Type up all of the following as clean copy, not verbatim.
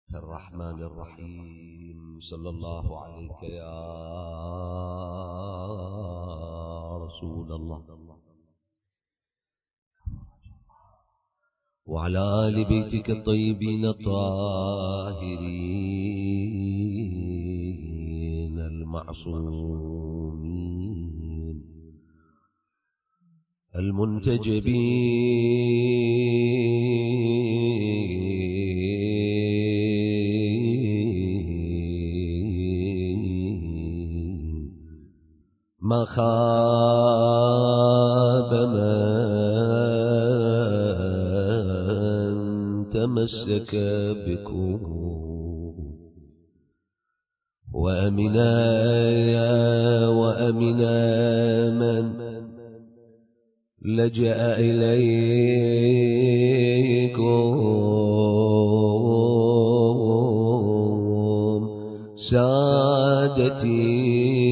الرحمن الرحيم. صلى الله عليك يا رسول الله وعلى آل بيتك الطيبين الطاهرين المعصومين المنتجبين ما خاب من تمسك بكم وأمنا من لجأ إليكم سادتي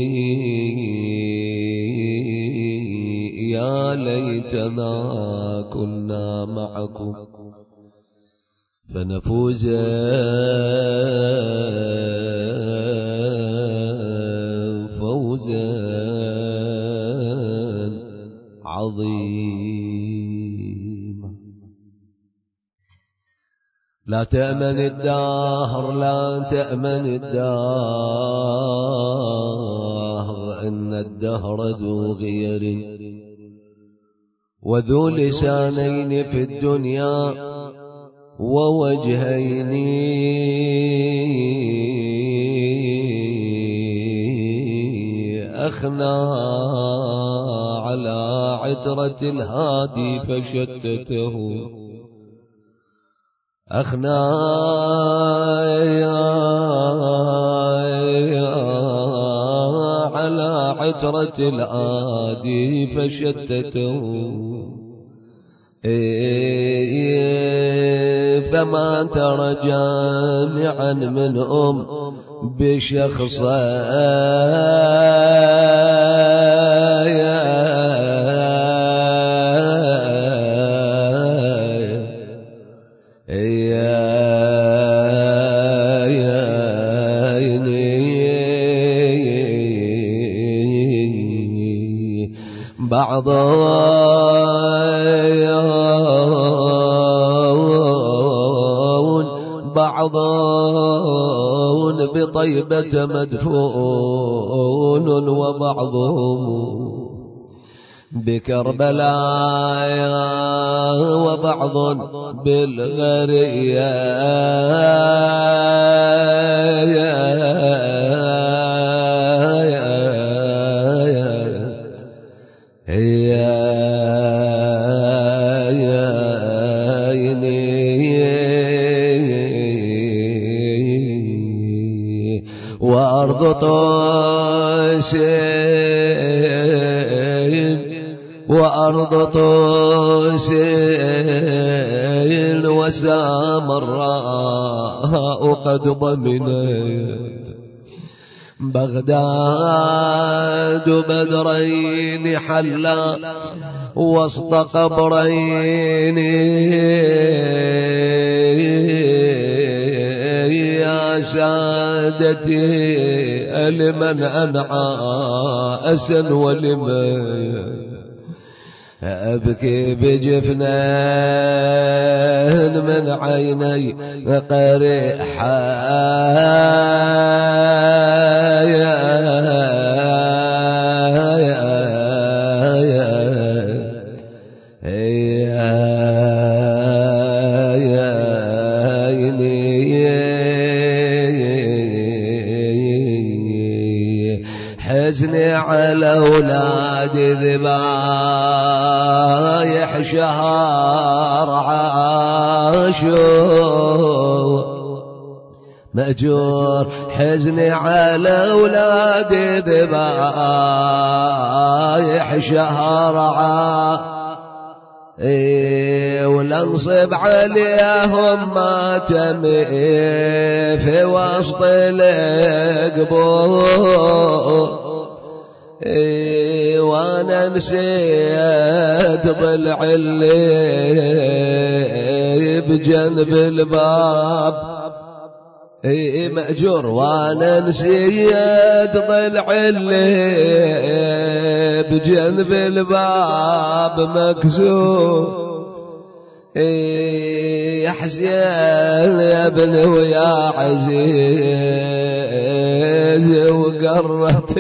يا ليتنا كنا معكم فنفوز فوزا عظيما. لا تأمن الدهر لا تأمن الدهر إن الدهر ذو غير وذو لسانين في الدنيا ووجهين أخنى على عترة الهادي فشتته أخنى على عترة الهادي فشتته فما ترى جامعا من بشخص بعضون بطيبة مدفون وبعضهم بكربلاء وبعض بالغرية وأرض طوسين وسامراء قد ضمنت بغداد بدرين حلا وسط قبرين يا سادتي لمن أنعى أسا ولمن أبكي بجفنان من عيني قريحا حزني على أولادي ذبايح شهر عاشور مأجور حزني على أولادي ذبايح شهر عاشور ولنصب عليهم ماتمي في وسط القبور وانا نسيت ضلع اللي بجنب الباب مأجور وانا نسيت ضلع اللي بجنب الباب مكسور. يا حسين يا ابني ويا عزيز وقرت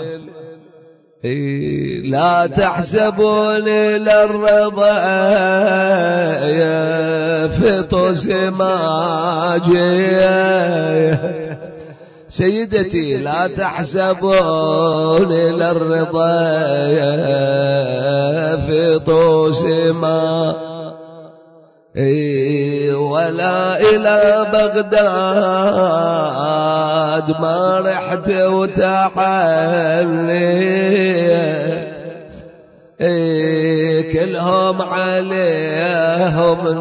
لا تحسبوني للرضا في طوس ما جيت. سيدتي لا تحسبوني للرضا في طوس ما ولا إلى بغداد ما رحت وتحليت. كلهم عليهم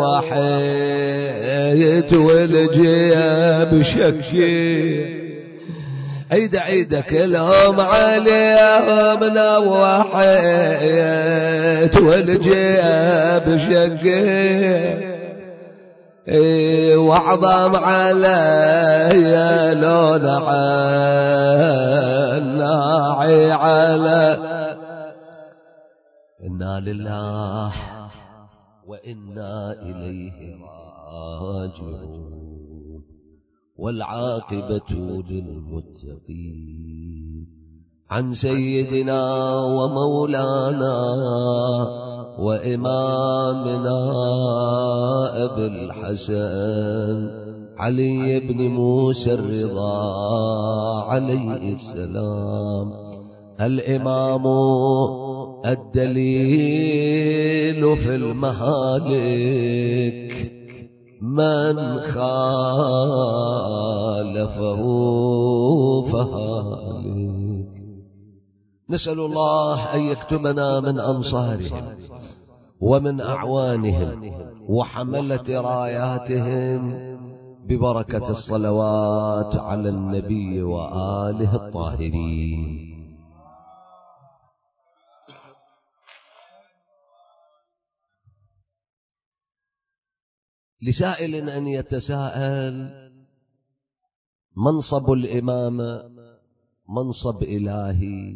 نوحيت والجيب شكي. عيد كلهم عليهم نوحيت والجيب شقي. وعظم علي لون عناعي على. إنا لله وإنا إليه راجعون والعاقبة للمتقين. عن سيدنا ومولانا وإمامنا أبي الحسن علي بن موسى الرضا عليه السلام الإمام الدليل في المهالك من خالفه فهالك. نسأل الله أن يكتبنا من أنصارهم ومن أعوانهم وحملة راياتهم ببركة الصلوات على النبي وآله الطاهرين. لسائل أن يتساءل: منصب الإمامة منصب إلهي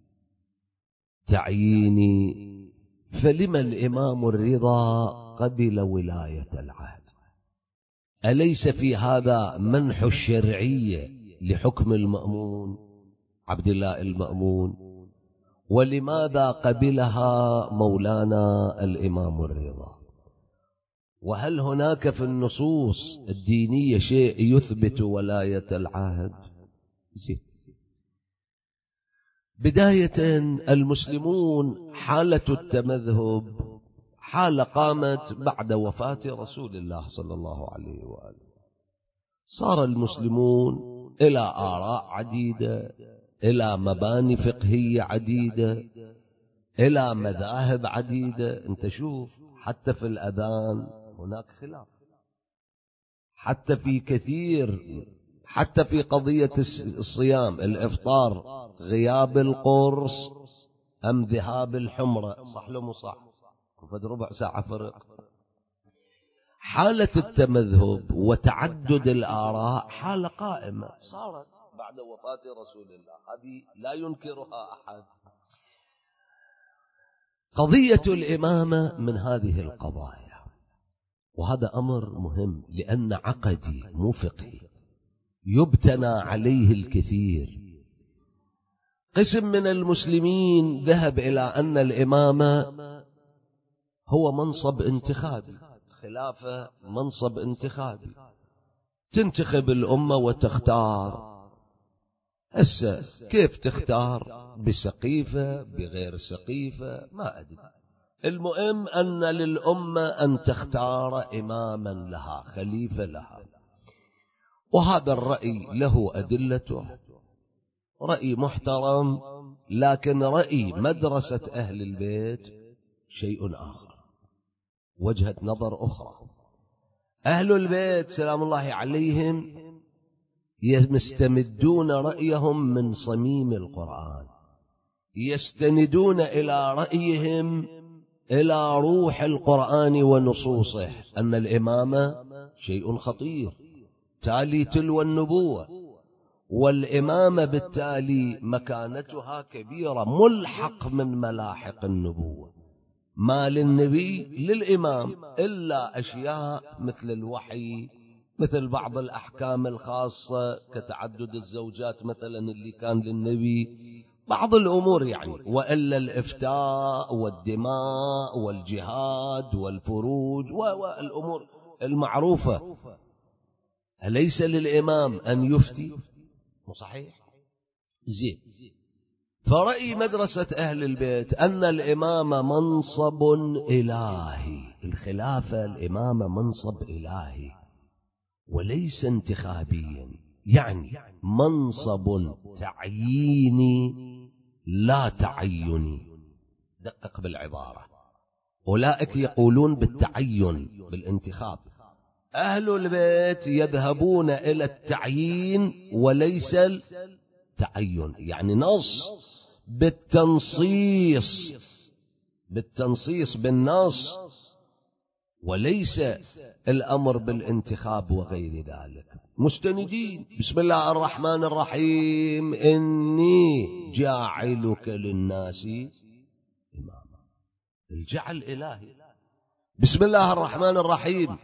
تعييني، فلما الإمام الرضا قبل ولاية العهد؟ أليس في هذا منح الشرعية لحكم المأمون عبد الله المأمون؟ ولماذا قبلها مولانا الإمام الرضا؟ وهل هناك في النصوص الدينية شيء يثبت ولاية العهد؟ بداية المسلمون حالة التمذهب حالة قامت بعد وفاة رسول الله صلى الله عليه وآله. صار المسلمون إلى آراء عديدة، إلى مباني فقهية عديدة، إلى مذاهب عديدة. انت شوف حتى في الأذان هناك خلاف، حتى في كثير، حتى في قضية الصيام الإفطار، غياب القرص أم ذهاب الحمرة، صح له مو صح؟ فد ربع ساعة فرق. حالة التمذهب وتعدد الآراء حالة قائمة صارت بعد وفاة رسول الله، هذه لا ينكرها أحد. قضية الإمامة من هذه القضايا، وهذا أمر مهم لأن عقدي مو فقهي يبتنى عليه الكثير. قسم من المسلمين ذهب إلى أن الإمامة هو منصب انتخابي، خلافة منصب انتخابي، تنتخب الأمة وتختار. هسه كيف تختار؟ بسقيفة بغير سقيفة ما أدري، المهم أن للأمة أن تختار إماما لها، خليفة لها. وهذا الرأي له أدلته، رأي محترم، لكن رأي مدرسة أهل البيت شيء آخر، وجهة نظر أخرى. أهل البيت سلام الله عليهم يستمدون رأيهم من صميم القرآن، يستندون إلى رأيهم إلى روح القرآن ونصوصه، أن الإمامة شيء خطير، بالتالي تلو النبوة، والإمامة بالتالي مكانتها كبيرة، ملحق من ملاحق النبوة. ما للنبي للإمام إلا أشياء مثل الوحي، مثل بعض الأحكام الخاصة كتعدد الزوجات مثلا اللي كان للنبي، بعض الأمور يعني، وإلا الإفتاء والدماء والجهاد والفروج والأمور المعروفة. أليس للإمام أن يفتي؟ صحيح. زين. فرأي مدرسة أهل البيت أن الإمامة منصب إلهي، الخلافة الإمامة منصب إلهي وليس انتخابيا، يعني منصب تعييني لا تعيني. دقق بالعبارة، أولئك يقولون بالتعين بالانتخاب، أهل البيت يذهبون إلى التعيين وليس التعين، يعني نص بالتنصيص بالنص، وليس الأمر بالانتخاب وغير ذلك. مستندين بسم الله الرحمن الرحيم إني جاعلك للناس إماما، الجعل إلهي. بسم الله الرحمن الرحيم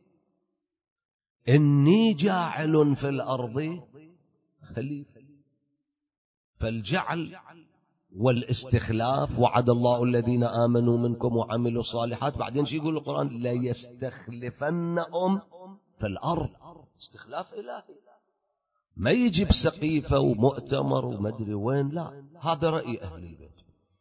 إني جاعل في الأرض خليفة، فالجعل والاستخلاف، وعد الله الذين آمنوا منكم وعملوا الصالحات، بعدين شو يقول القرآن؟ لا يستخلفنهم في الأرض، استخلاف إلهي، ما يجي بسقيفة ومؤتمر ومدري وين، لا، هذا رأي أهل البيت.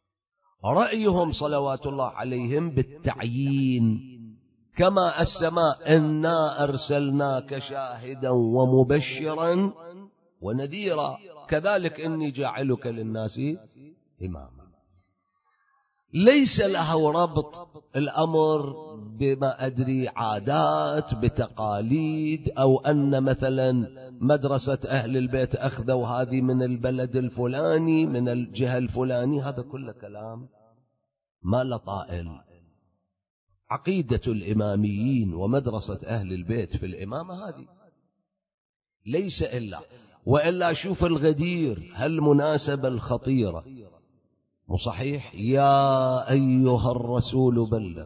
رأيهم صلوات الله عليهم بالتعيين، كما السماء إنا أرسلناك شاهدا ومبشرا ونذيرا، كذلك إني جاعلك للناس إماما. ليس له ربط الأمر بما أدري عادات بتقاليد، أو أن مثلا مدرسة أهل البيت أخذوا هذه من البلد الفلاني من الجهة الفلاني، هذا كله كلام ما لطائل. عقيدة الإماميين ومدرسة أهل البيت في الإمامة هذه ليس إلا، وإلا شوف الغدير، هالمناسبة الخطيرة، وصحيح يا أيها الرسول بلغ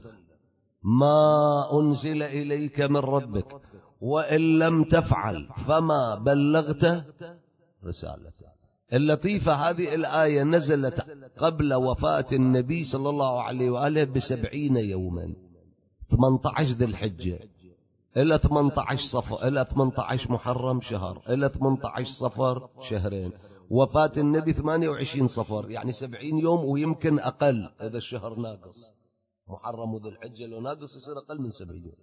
ما أنزل إليك من ربك وإن لم تفعل فما بلغت رسالته. اللطيفة هذه الآية نزلت قبل وفاة النبي صلى الله عليه وآله ب70 يوما، 18 ذي الحجة إلى 18 صفر إلى 18 محرم شهر إلى 18 صفر شهرين، وفاة النبي 28 صفر، يعني 70 يوم ويمكن أقل إذا الشهر ناقص، محرم وذي الحجة لو ناقص يصير أقل من 70 يوم.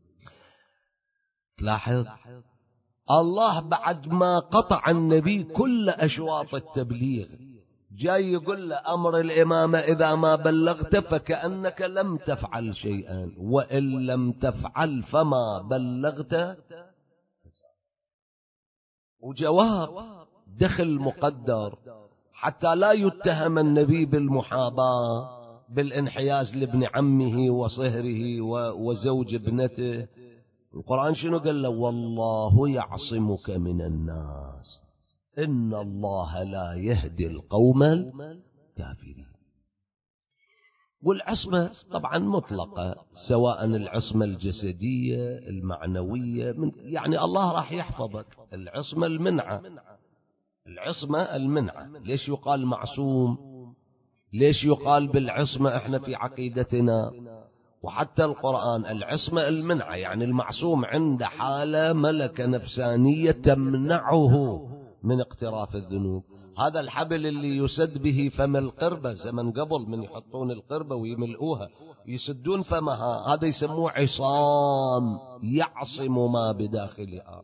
تلاحظ الله بعد ما قطع النبي كل أشواط التبليغ جاي يقول له أمر الإمامة إذا ما بلغت فكأنك لم تفعل شيئا، وإن لم تفعل فما بلغت. وجواب دخل مقدر حتى لا يتهم النبي بالمحاباة بالانحياز لابن عمه وصهره وزوج ابنته. القرآن شنو قال له؟ والله يعصمك من الناس إن الله لا يهدي القوم الكافرين. والعصمة طبعا مطلقة، سواء العصمة الجسدية المعنوية، يعني الله راح يحفظك. العصمة المنعة، العصمة المنعة. ليش يقال معصوم؟ ليش يقال بالعصمة؟ احنا في عقيدتنا وحتى القرآن العصمة المنعة، يعني المعصوم عند حالة ملكة نفسانية تمنعه من اقتراف الذنوب. هذا الحبل اللي يسد به فم القربة، زمن قبل من يحطون القربة ويملؤوها يسدون فمها، هذا يسموه عصام، يعصم ما بداخلها.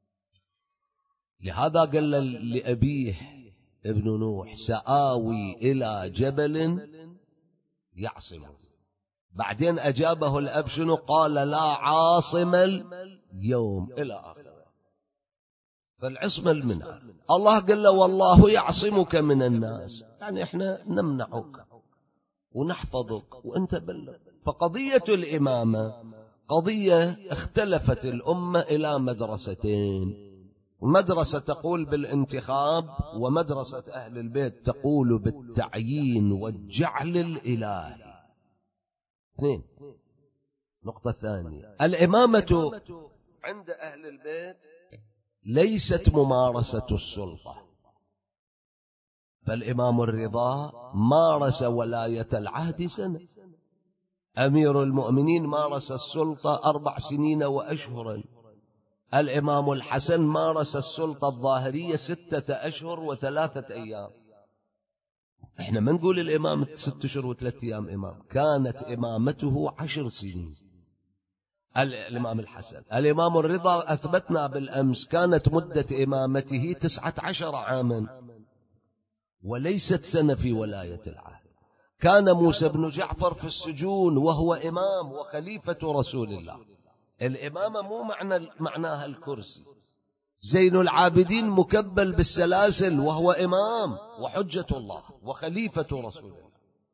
لهذا قال لأبيه ابن نوح سآوي إلى جبل يعصمه. بعدين أجابه الأب شنو؟ قال لا عاصم اليوم إلى آخره. فالعصمة المنع. الله قال له والله يعصمك من الناس، يعني احنا نمنعك ونحفظك وانت بلغ. فقضية الإمامة قضية اختلفت الأمة إلى مدرستين. مدرسة تقول بالانتخاب، ومدرسة أهل البيت تقول بالتعيين والجعل الإلهي. اثنين. نقطة ثانية، الإمامة عند أهل البيت ليست ممارسة السلطة، فالإمام الرضا مارس ولاية العهد سنة، أمير المؤمنين مارس السلطة 4 سنين وأشهرا، الإمام الحسن مارس السلطة الظاهرية 6 أشهر و3 أيام. احنا ما نقول الإمام 6 أشهر و3 أيام إمام، كانت إمامته 10 سنين. الإمام الحسن، الإمام الرضا أثبتنا بالأمس كانت مدة إمامته 19 عاما وليست سنة في ولاية العهد. كان موسى بن جعفر في السجون وهو إمام وخليفة رسول الله. الإمامة مو معناها الكرسي. زين العابدين مكبل بالسلاسل وهو إمام وحجة الله وخليفة رسول الله.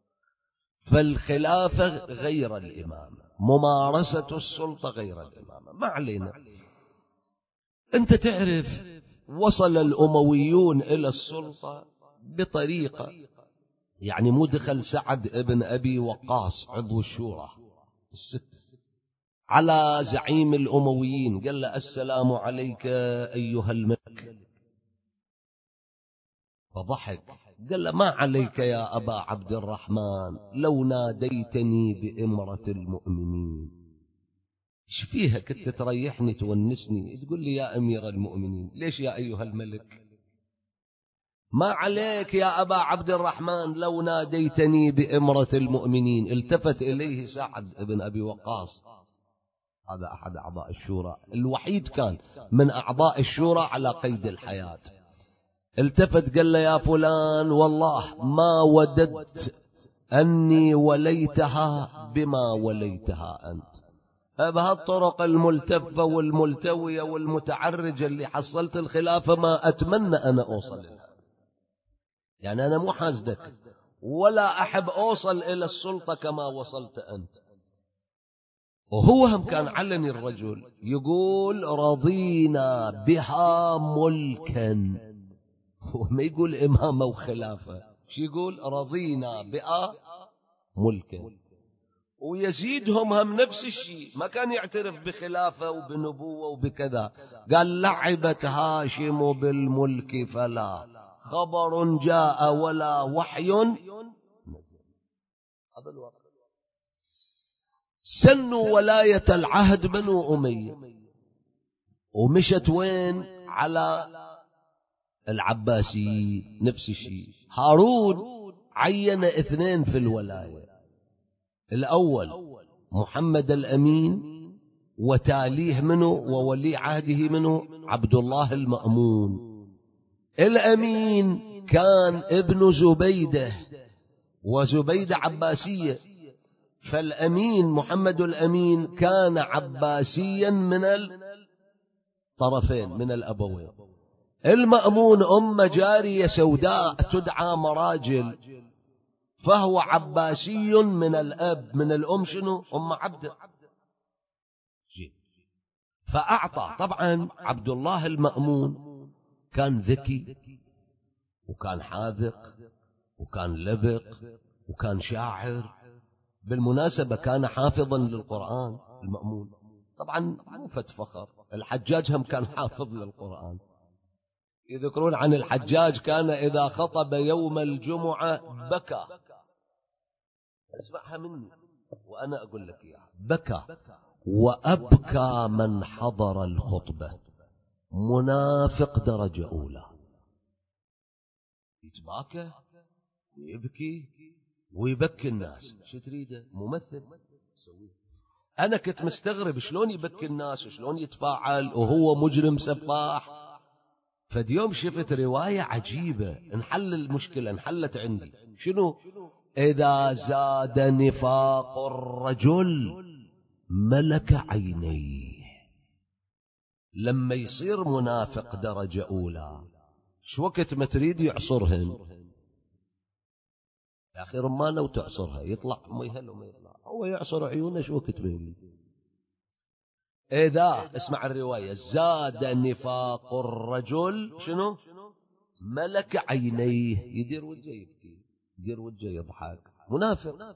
فالخلافة غير الإمامة، ممارسة السلطة غير الإمامة. ما علينا. أنت تعرف وصل الأمويون إلى السلطة بطريقة، يعني مو دخل سعد ابن أبي وقاص عضو الشورى الست على زعيم الأمويين قال له السلام عليك أيها الملك، فضحك قال له ما عليك يا أبا عبد الرحمن لو ناديتني بإمرة المؤمنين. ايش فيها؟ كنت تريحني تونسني تقول لي يا أمير المؤمنين، ليش يا أيها الملك؟ ما عليك يا أبا عبد الرحمن لو ناديتني بإمرة المؤمنين. التفت إليه سعد ابن أبي وقاص، هذا أحد أعضاء الشورى، الوحيد كان من أعضاء الشورى على قيد الحياة. التفت قال له يا فلان والله ما وددت أني وليتها بما وليتها أنت. بهالطرق الملتفة والملتوية والمتعرجة اللي حصلت الخلافة ما أتمنى أنا أوصل لها. يعني أنا مو حاسدك ولا أحب أوصل إلى السلطة كما وصلت أنت. وهو هم كان علني الرجل يقول رضينا بها ملكا، هو ما يقول إمامة وخلافة، شو يقول؟ رضينا بها ملكا. ويزيدهم هم نفس الشيء، ما كان يعترف بخلافة وبنبوة وبكذا. قال لعبت هاشم بالملك فلا خبر جاء ولا وحي. هذا الواقع. سنوا ولاية العهد بنو أمية ومشت وين؟ على العباسيين. نفس الشيء. هارون عين 2 في الولاية، الأول محمد الأمين وتاليه منه وولي عهده منه عبد الله المأمون. الأمين كان ابن زبيدة، وزبيدة عباسية، فالأمين محمد الأمين كان عباسيا من الطرفين من الأبوين. المأمون أم جارية سوداء تدعى مراجل، فهو عباسي من الأب، من الأم شنو؟ أم عبده. فأعطى. طبعا عبد الله المأمون كان ذكي وكان حاذق وكان لبق وكان شاعر. بالمناسبة كان حافظا للقرآن المأمون. طبعا مو فت فخر، الحجاج هم كان حافظ للقرآن. يذكرون عن الحجاج كان إذا خطب يوم الجمعة بكى. اسمعها مني وأنا أقول لك إياها. بكى وأبكى من حضر الخطبة، منافق درجة أولى، يتباكى ويبكي ويبكي الناس. شو تريده؟ ممثل. أنا كنت مستغرب شلون يبكي الناس وشلون يتفاعل وهو مجرم سفاح. فاليوم شفت رواية عجيبة، انحل المشكلة، انحلت عندي. شنو؟ إذا زاد نفاق الرجل ملك عينيه. لما يصير منافق درجة أولى شو وقت ما تريد يعصرهن. يا أخي رمانة وتعصرها يطلع ما يهل وما يطلع، هو يعصر عيونه شو وقت ما يريد. إذا اسمع الرواية زاد نفاق الرجل شنو؟ ملك عينيه، يدير وجهه يبكي، يدير وجهه يضحك، منافق.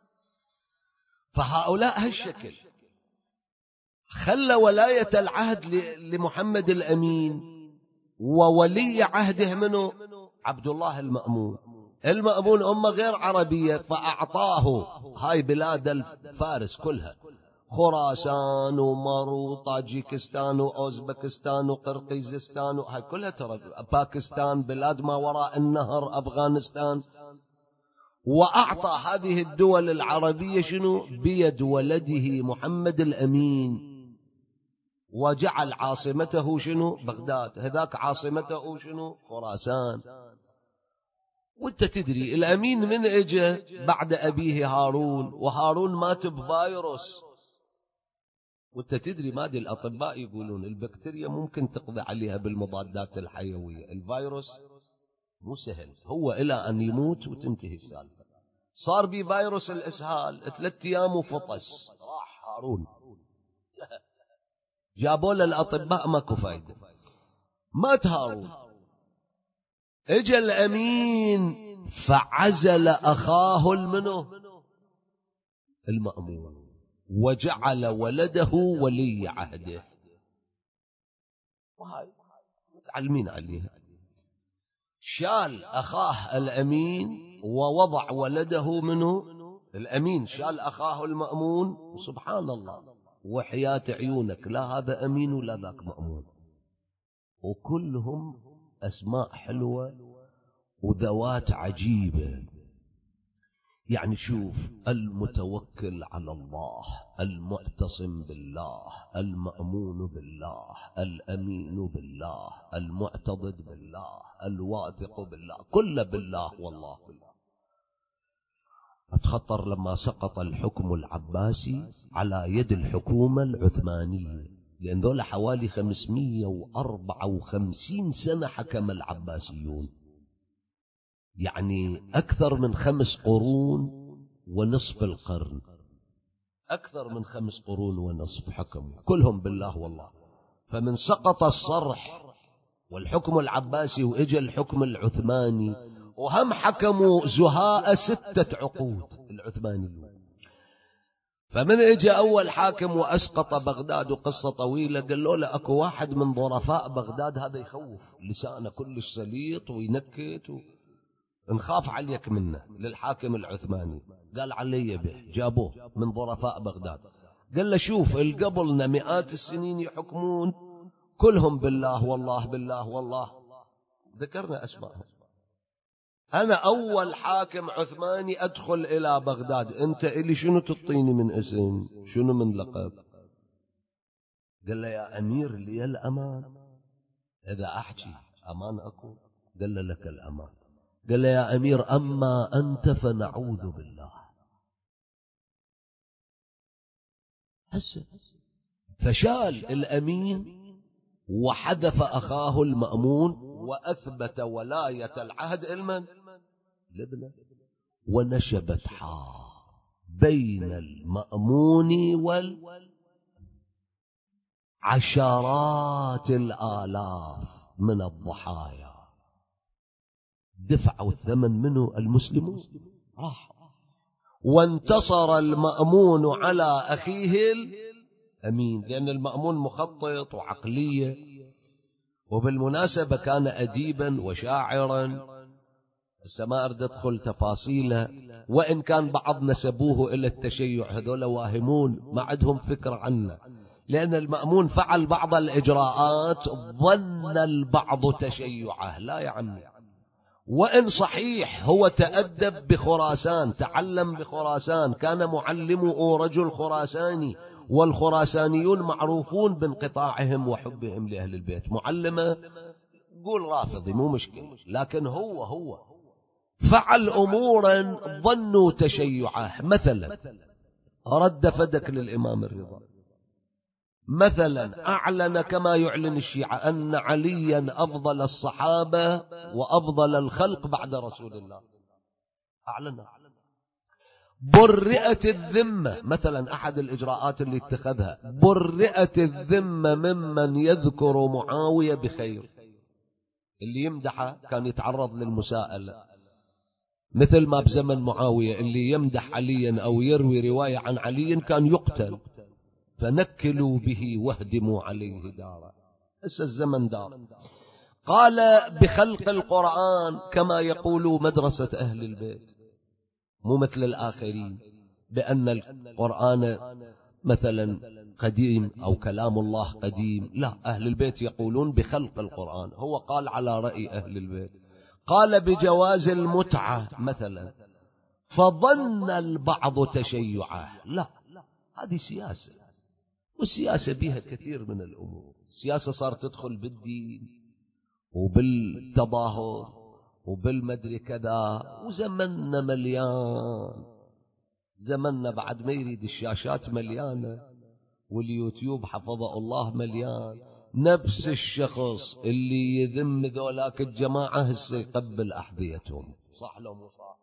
فهؤلاء هالشكل خلى ولاية العهد لمحمد الأمين، وولي عهده منه عبد الله المأمون. المأمون أمة غير عربية، فأعطاه هاي بلاد الفارس كلها، خراسان ومرو طاجيكستان وأوزبكستان وقرقيزستان، هاي كلها ترى باكستان، بلاد ما وراء النهر، أفغانستان. وأعطى هذه الدول العربية شنو؟ بيد ولده محمد الأمين، وجعل عاصمته شنو؟ بغداد. هذاك عاصمته شنو؟ خراسان. وانت تدري الأمين من اجى بعد أبيه هارون، وهارون مات بفيروس. وانت تدري مادي الأطباء يقولون البكتيريا ممكن تقضي عليها بالمضادات الحيوية، الفيروس مو سهل، هو إلى أن يموت وتنتهي السالفة. صار بي فيروس الإسهال 3 أيام وفطس، راح هارون. جابوا له الأطباء ماكو فايدة، مات هارون. اجى الأمين فعزل أخاه المنه المأمون، وجعل ولده ولي عهده. وهاي متعلمين عليها. شال أخاه الأمين ووضع ولده منه الأمين، شال أخاه المأمون. سبحان الله، وحياة عيونك لا هذا أمين ولا ذاك مأمون، وكلهم أسماء حلوة وذوات عجيبة. يعني شوف، المتوكل على الله، المعتصم بالله، المأمون بالله، الأمين بالله، المعتضد بالله، الواثق بالله، كل بالله والله بالله. أتخطر لما سقط الحكم العباسي على يد الحكومة العثمانية، لأن ذولا حوالي 554 سنة حكم العباسيون، يعني أكثر من 5 قرون ونصف القرن، أكثر من 5 قرون ونصف حكموا كلهم بالله والله. فمن سقط الصرح والحكم العباسي وإجى الحكم العثماني، وهم حكموا زهاء 6 عقود العثمانيون. فمن إجى أول حاكم وأسقط بغداد، وقصة طويلة، قال له أكو واحد من ظرفاء بغداد هذا يخوف، لسانه كلش سليط وينكت نخاف عليك منه، للحاكم العثماني. قال علي به، جابوه من ظرفاء بغداد. قال له شوف، قبلنا مئات السنين يحكمون كلهم بالله والله بالله والله، ذكرنا أسمائهم. أنا أول حاكم عثماني أدخل إلى بغداد، أنت إلي شنو تعطيني من اسم، شنو من لقب؟ قال له يا أمير لي الأمان، إذا أحكي أمان أكو. قال له لك الأمان. قال له يا أمير أما أنت فنعوذ بالله. فشال الأمين وحذف أخاه المأمون، وأثبت ولاية العهد لابنه، ونشبت حار بين المأمون عشرات الآلاف من الضحايا، دفعوا الثمن منه المسلمون، راح. وانتصر المأمون على أخيه الأمين، لأن المأمون مخطط وعقلية، وبالمناسبة كان أديبا وشاعرا. ما أريد أدخل تفاصيله، وإن كان بعض نسبوه إلى التشيع، هذول واهمون ما عندهم فكرة عنه، لأن المأمون فعل بعض الإجراءات ظن البعض تشيعه، لا يا عمي. وإن صحيح هو تأدب بخراسان، تعلم بخراسان، كان معلمه رجل خراساني، والخراسانيون معروفون بانقطاعهم وحبهم لأهل البيت. معلمه قول رافضي مو مشكلة، لكن هو فعل أمورا ظنوا تشيعه. مثلا رد فدك للإمام الرضا، مثلا أعلن كما يعلن الشيعة أن عليا أفضل الصحابة وأفضل الخلق بعد رسول الله، أعلن. برئت الذمة، مثلا أحد الإجراءات اللي اتخذها، برئت الذمة ممن يذكر معاوية بخير. اللي يمدحه كان يتعرض للمساءلة، مثل ما بزمن معاوية اللي يمدح عليا أو يروي رواية عن علي كان يقتل، فنكلوا به واهدموا عليه دارا. هسه الزمن دار. قال بخلق القرآن كما يقول مدرسة أهل البيت، مو مثل الآخرين بأن القرآن مثلا قديم أو كلام الله قديم. لا، أهل البيت يقولون بخلق القرآن. هو قال على رأي أهل البيت، قال بجواز المتعة مثلا، فظن البعض تشيعه. لا، هذه سياسة، والسياسة بها كثير من الأمور. السياسة صارت تدخل بالدين وبالتظاهر وبالمدري كذا، وزمننا مليان، زمننا بعد ما يريد الشاشات مليانة واليوتيوب حفظه الله مليان. نفس الشخص اللي يذم ذولاك الجماعة هسه يقبل أحذيتهم، صح لو مو صح؟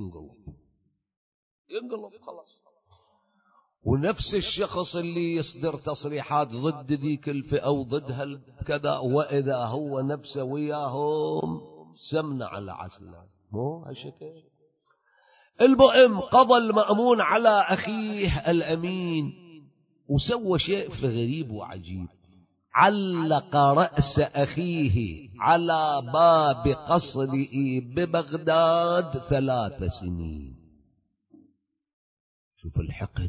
ينقلب خلاص. ونفس الشخص اللي يصدر تصريحات ضد ذيك الفئة وضد كذا، وإذا هو نفسه وياهم سمنة على عسلة، مو هالشكل. المهم قضى المأمون على أخيه الأمين، وسوى شيء غريب وعجيب، علق رأس أخيه على باب قصره ببغداد 3 سنين. شوف الحقد،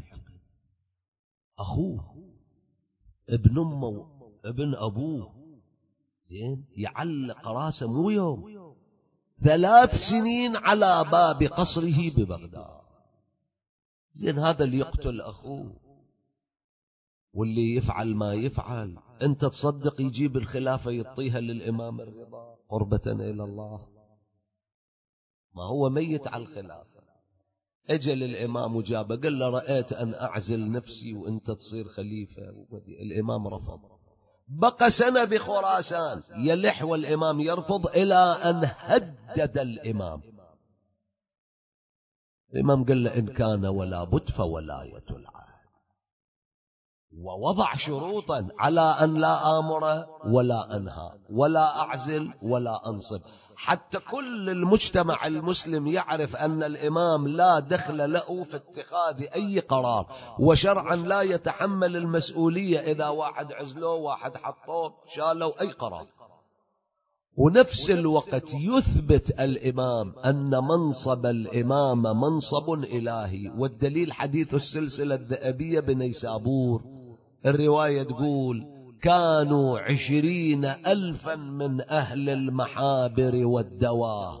أخوه ابن أمه ابن أبوه، زين، يعلق راسه مو يوم، 3 سنين على باب قصره ببغداد. زين، هذا اللي يقتل أخوه واللي يفعل ما يفعل، أنت تصدق يجيب الخلافة يعطيها للإمام الرضا قربة إلى الله؟ ما هو ميت على الخلافة. أجل الإمام وجابه قال له رأيت أن أعزل نفسي وأنت تصير خليفة. الإمام رفض، بقى سنة بخراسان يلح والإمام يرفض، إلى أن هدد الإمام قال له إن كان ولا بد فولاية العهد، ووضع شروطا على أن لا آمر ولا أنهى ولا أعزل ولا أنصب، حتى كل المجتمع المسلم يعرف أن الإمام لا دخل له في اتخاذ أي قرار، وشرعا لا يتحمل المسؤولية إذا واحد عزلوه واحد حطوه شالوا أي قرار. ونفس الوقت يثبت الإمام أن منصب الإمام منصب إلهي، والدليل حديث السلسلة الذهبية بنيسابور، الرواية تقول كانوا 20,000 من أهل المحابر والدوات،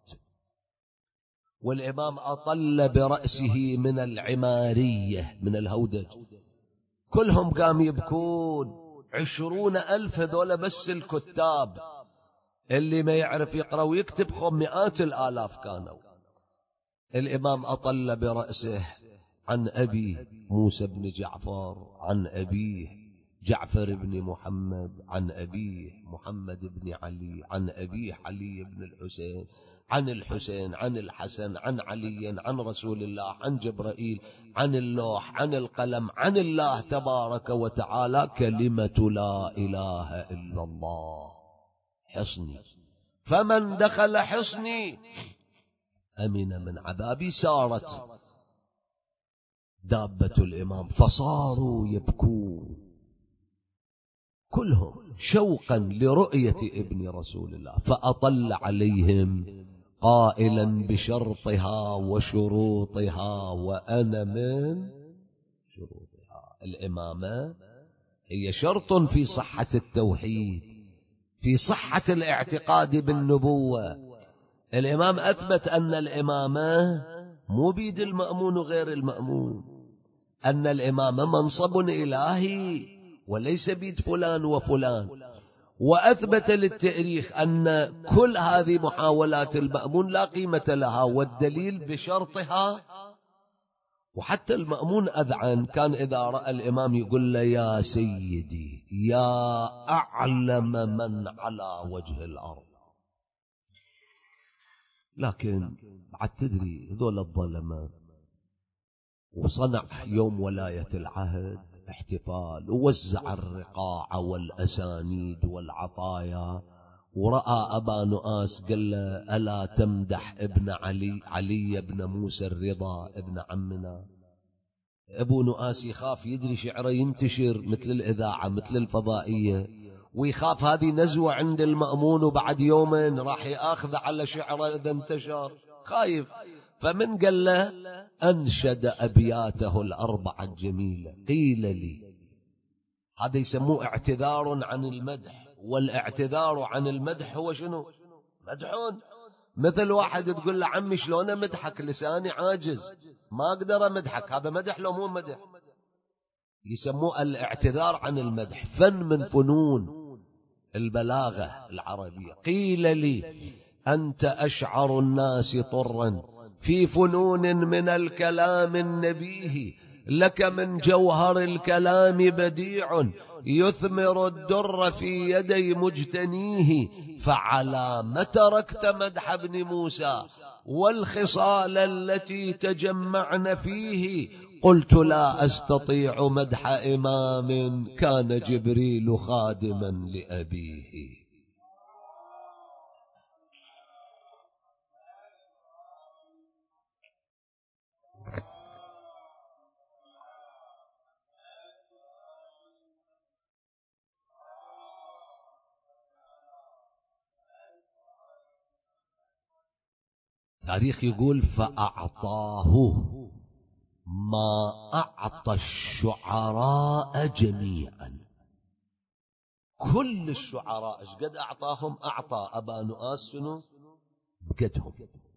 والإمام أطل برأسه من العمارية من الهودج، كلهم قام يبكون. 20,000 هذول بس الكتاب، اللي ما يعرف يقرأ ويكتب 100,000 كانوا. الإمام أطل برأسه عن أبيه موسى بن جعفر، عن أبيه جعفر بن محمد، عن أبيه محمد بن علي، عن أبيه علي بن الحسين، عن الحسين، عن الحسن، عن علي، عن رسول الله، عن جبرائيل، عن اللوح، عن القلم، عن الله تبارك وتعالى. كلمة لا إله إلا الله حصني، فمن دخل حصني أمن من عذابي. سارت دابة الإمام فصاروا يبكون كلهم شوقا لرؤية ابن رسول الله، فأطل عليهم قائلا بشرطها وشروطها وأنا من شروطها. الإمامة هي شرط في صحة التوحيد، في صحة الاعتقاد بالنبوة. الإمام أثبت أن الإمامة مو بيد المأمون وغير المأمون، أن الإمامة منصب إلهي وليس بيد فلان وفلان. وأثبت للتاريخ أن كل هذه محاولات المأمون لا قيمة لها، والدليل بشرطها. وحتى المأمون أذعن، كان إذا رأى الإمام يقول له يا سيدي يا أعلم من على وجه الأرض. لكن بعد تدري ذول الظلمة وصنع يوم ولاية العهد احتفال، ووزع الرقاع والأسانيد والعطايا. ورأى أبا نؤاس قال له: ألا تمدح ابن علي بن موسى الرضا ابن عمنا؟ أبو نؤاس يخاف، يدري شعره ينتشر مثل الإذاعة مثل الفضائية، ويخاف هذه نزوة عند المأمون وبعد يومين راح يأخذ على شعره إذا انتشر، خايف. فمن قال له أنشد أبياته الأربعة الجميلة. قيل لي، هذا يسموه اعتذار عن المدح، والاعتذار عن المدح هو شنو؟ مدحون. مثل واحد تقول له: عمي شلون امدحك، لساني عاجز ما اقدر امدحك، هذا مدح لو مو مدح؟ يسموه الاعتذار عن المدح، فن من فنون البلاغة العربية. قيل لي أنت أشعر الناس طرا في فنون من الكلام النبيه، لك من جوهر الكلام بديع يثمر الدر في يدي مجتنيه، فعلى ما تركت مدح ابن موسى والخصال التي تجمعن فيه؟ قلت: لا أستطيع مدح إمام كان جبريل خادما لأبيه. تاريخ يقول: فأعطاه ما أعطى الشعراء جميعا. كل الشعراء ايش قد أعطاهم؟ أعطى أبا نؤاس شنو؟ بقدهم.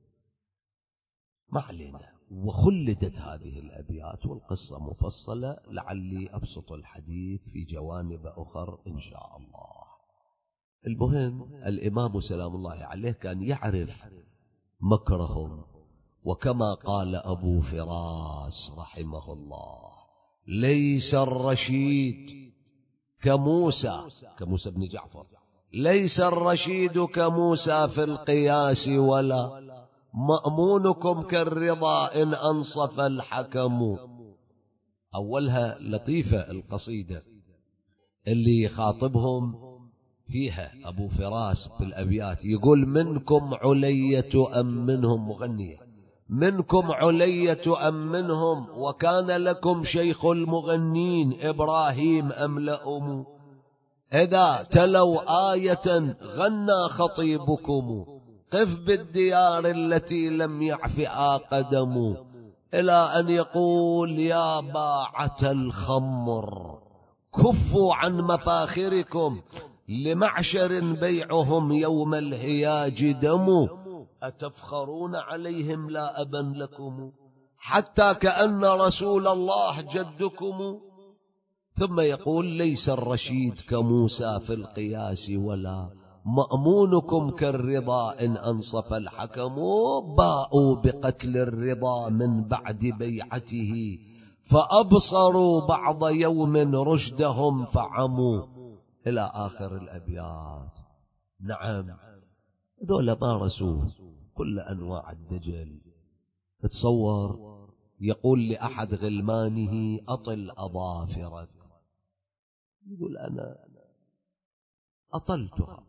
ما علينا. وخلدت هذه الأبيات والقصة مفصلة، لعلي أبسط الحديث في جوانب أخر إن شاء الله. المهم، الإمام سلام الله عليه كان يعرف مكرهم، وكما قال أبو فراس رحمه الله: ليس الرشيد كموسى بن جعفر، ليس الرشيد كموسى في القياس، ولا مأمونكم كالرضا إن أنصف الحكم. أولها لطيفة القصيدة اللي يخاطبهم فيها أبو فراس في الأبيات، يقول: منكم علية أم منهم، مغنية: منكم علية أم منهم، وكان لكم شيخ المغنين إبراهيم أم لأم، إذا تلوا آية غنى خطيبكم، قف بالديار التي لم يعفئا قدم، إلى أن يقول: يا باعة الخمر كفوا عن مفاخركم، لمعشر بيعهم يوم الهياج دم، أتفخرون عليهم لا أبا لكم، حتى كأن رسول الله جدكم. ثم يقول: ليس الرشيد كموسى في القياس، ولا مأمونكم كالرضا إن أنصف الحكم، باءوا بقتل الرضا من بعد بيعته، فأبصروا بعض يوم رشدهم فعموا، إلى آخر الأبيات. نعم، ذولا مارسوا كل أنواع الدجل. تصور، يقول لأحد غلمانه: أطل أظافرك، يقول: أنا أطلتها.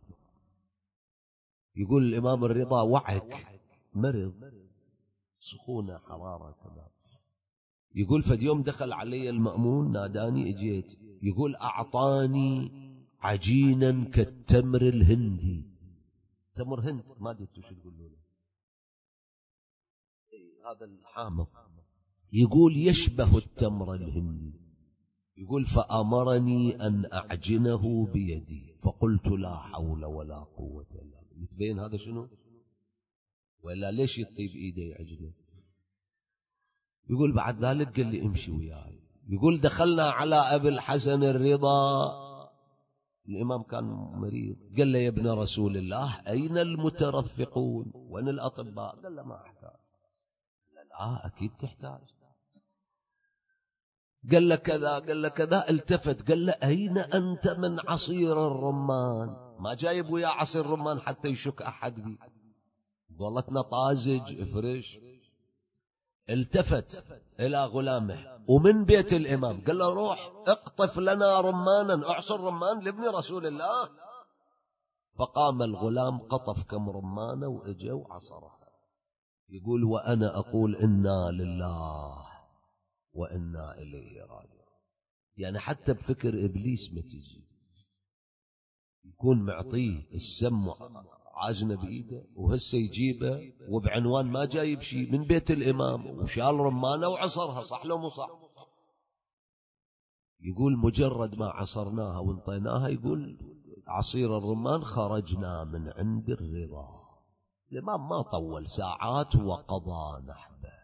يقول الإمام الرضا: وعك مرض، سخونة حرارة كذا. يقول: فد يوم دخل علي المأمون ناداني، اجيت. يقول: أعطاني عجينا كالتمر الهندي. تمر هند، ما ادري شو تقولوا له، هذا الحامض. يقول: يشبه التمر الهندي. يقول: فأمرني أن أعجنه بيدي، فقلت: لا حول ولا قوة إلا بالله. يتبين هذا شنو؟ ولا ليش يطيب إيده يعجنه؟ يقول: بعد ذلك قال لي: امشي وياي. يقول: دخلنا على أبي الحسن الرضا، الإمام كان مريض. قال له: يا ابن رسول الله، أين المترفقون؟ وين الأطباء؟ قال له: ما أحتاج. لا، أكيد تحتاج. قال له كذا، قال له كذا. التفت قال له: أين أنت من عصير الرمان؟ ما جايب ويا عصير رمان حتى يشك أحد بي، ظلتنا طازج فريش. التفت إلى غلامه ومن بيت الإمام قال له روح اقطف لنا رمانا، اعصر رمان لابن رسول الله. فقام الغلام قطف كم رمانة وإجا وعصرها. يقول وأنا أقول إنا لله وإنا إليه راجعون. يعني حتى بفكر إبليس ما تجي، يكون معطيه السم عاجنة بإيده وهسه يجيبه وبعنوان ما جايب شيء من بيت الإمام وشال رمانة وعصرها، صح لو مو صح؟ يقول مجرد ما عصرناها وانطيناها، يقول عصير الرمان خرجنا من عند الرضا. الإمام ما طول ساعات وقضى نحبه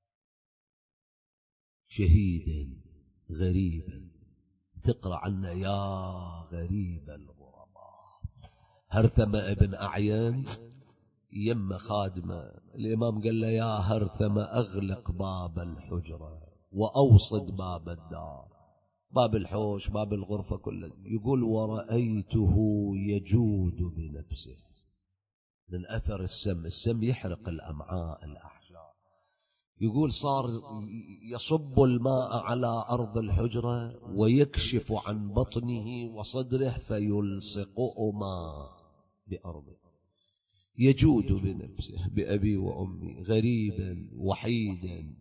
شهيدا غريبا. تقرأ عنه يا غريب الغرباء. هرثم ابن أعين يم خادمه، الإمام قال له يا هرثم أغلق باب الحجرة وأوصد باب الدار، باب الحوش باب الغرفة كله. يقول ورأيته يجود بنفسه من أثر السم. السم يحرق الأمعاء الأحشاء. يقول صار يصب الماء على أرض الحجرة ويكشف عن بطنه وصدره فيلصقهما بأرضه. يجود بنفسه بأبي وأمي، غريبا وحيدا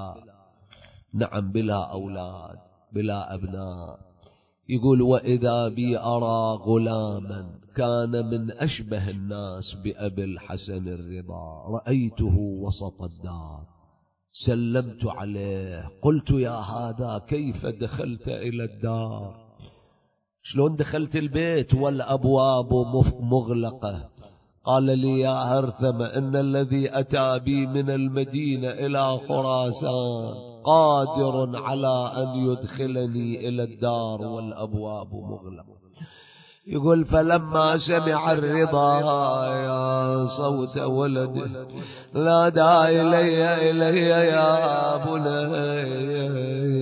بلا أولاد بلا أبناء. يقول وإذا بي أرى غلاما كان من أشبه الناس بأبي الحسن الرضا، رأيته وسط الدار سلمت عليه قلت يا هذا كيف دخلت إلى الدار؟ شلون دخلت البيت والأبواب مغلقة؟ قال لي يا هرثم إن الذي أتى بي من المدينة إلى خراسان قادر على أن يدخلني إلى الدار والأبواب مغلقة. يقول فلما سمع الرضا يا صوت ولده نادى إلي يا بني.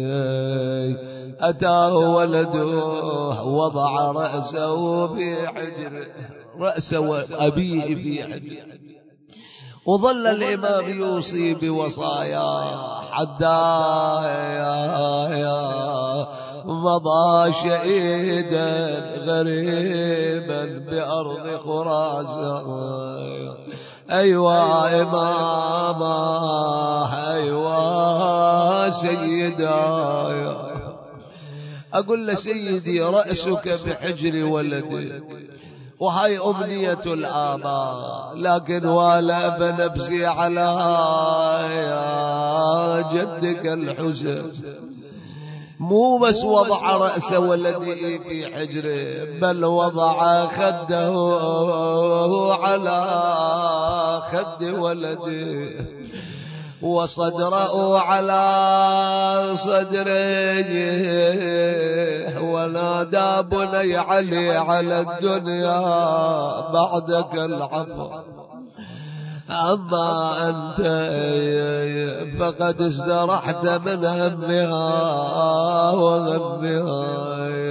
أتاه ولده وضع رأسه في حجره، رأس أبيه في حجره. وظل الإمام يوصي بوصايا حتى مضى شهيدا غريبا بأرض خراسان. أيوا إماما أيوا سيدا. أقول له سيدي رأسك بحجر ولدك وهي أمنية الآباء، لكن ولا بنفسي على يا جدك الحسن. مو بس وضع رأس ولدي في حجره، بل وضع خده على خد ولده وصدره على صدره، ونادى بني علي على الدنيا بعدك العفو، أما أنت فقد استرحت من همها وغمها.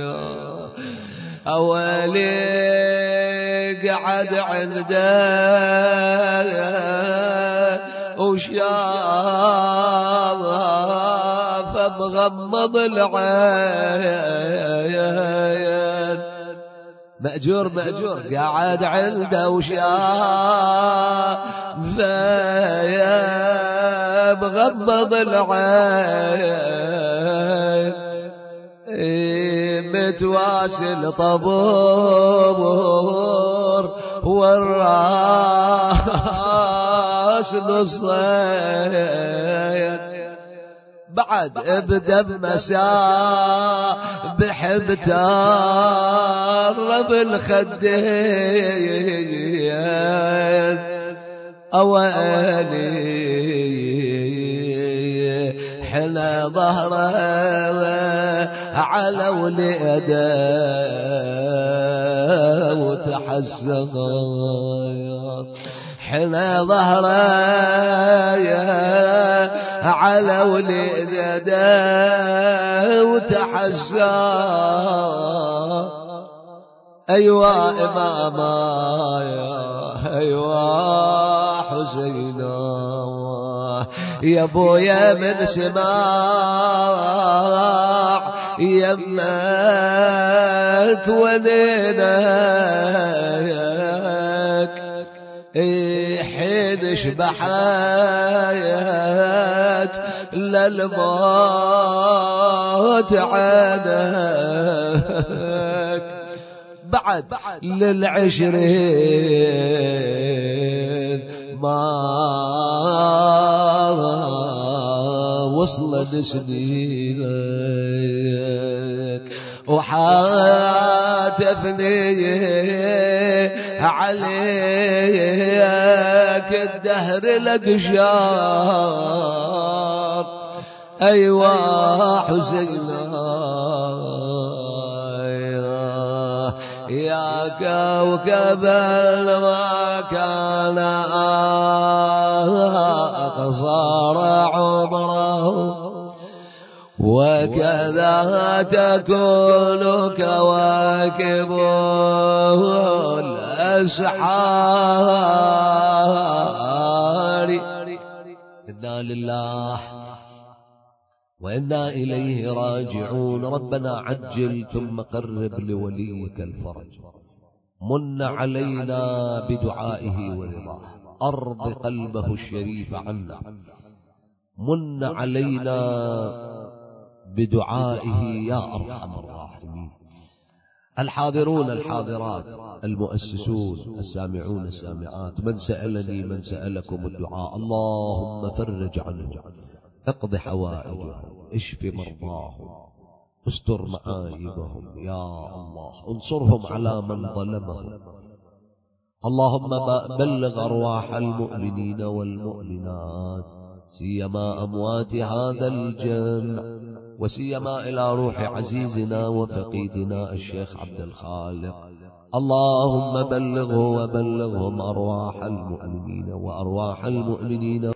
أولي قعد عنده وشاف مغمض العين، مأجور قاعد عنده وشاف مغمض العين، متواصل طبور والراس نصين. بعد ابدا مساء بحبتار بالخدين. أوالي حنا ظهره على وليده وتحسس، حنا ظهره على وليده وتحسس. أيوا إماما أيوا حسينا يا ابويا من سماع يمك ونينك حين شبحت للموت عينك بعد للعشرين ما وصل سنينك وحاتفني عليك الدهر لقشار أيوا حزينا يا كوكب ما كان أقصر عمره وكذا تكون كواكب الأسحار. إنا لله وإنا إليه راجعون. ربنا عجل ثم قرب لوليك الفرج. من علينا بدعائه ورضاه، أرض قلبه الشريف عنا. من علينا بدعائه يا أرحم الراحمين. الحاضرون الحاضرات، المؤسسون، السامعون السامعات، من سألني من سألكم الدعاء، اللهم فرج عنه، اقض حوائجهم، اشف مرضاهم، استر معايبهم يا الله، انصرهم على من ظلمهم. اللهم بلغ أرواح المؤمنين والمؤمنات سيما أموات هذا الجمع، وسيما إلى روح عزيزنا وفقيدنا الشيخ عبد الخالق. اللهم بلغه وبلغهم أرواح المؤمنين وأرواح المؤمنين